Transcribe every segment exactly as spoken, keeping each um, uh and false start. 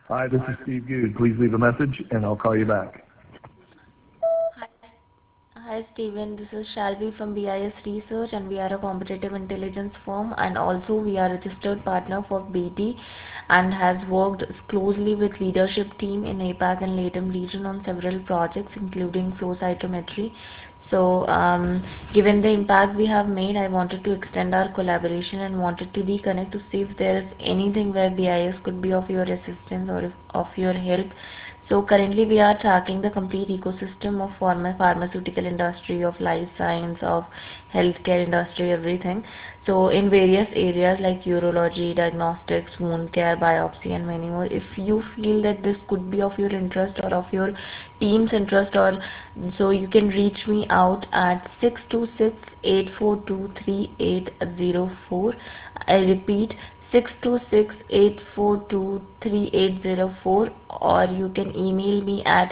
Hi, this is Steve Good. Please leave a message and I'll call you back. Hi, S- Hi Steven, this is Shalvi from B I S Research, and we are a competitive intelligence firm, and also we are a registered partner for B T and has worked closely with leadership team in APAC and LATAM region on several projects including flow cytometry. So um, given the impact we have made, I wanted to extend our collaboration and wanted to reconnect to see if there is anything where B I S could be of your assistance or if, of your help. So currently we are tracking the complete ecosystem of pharma, pharmaceutical industry, of life science, of healthcare industry, everything. So in various areas like urology, diagnostics, wound care, biopsy, and many more. If you feel that this could be of your interest or of your team's interest, or so you can reach me out at six two six, eight four two, three eight zero four. I repeat, six two six, eight four two, three eight zero four, or you can email me at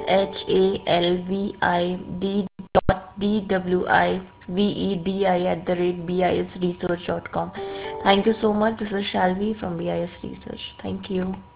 shalvid dot dwivedi at the rate bisresearch dot com. Thank you so much. This is Shalvi from B I S Research. Thank you.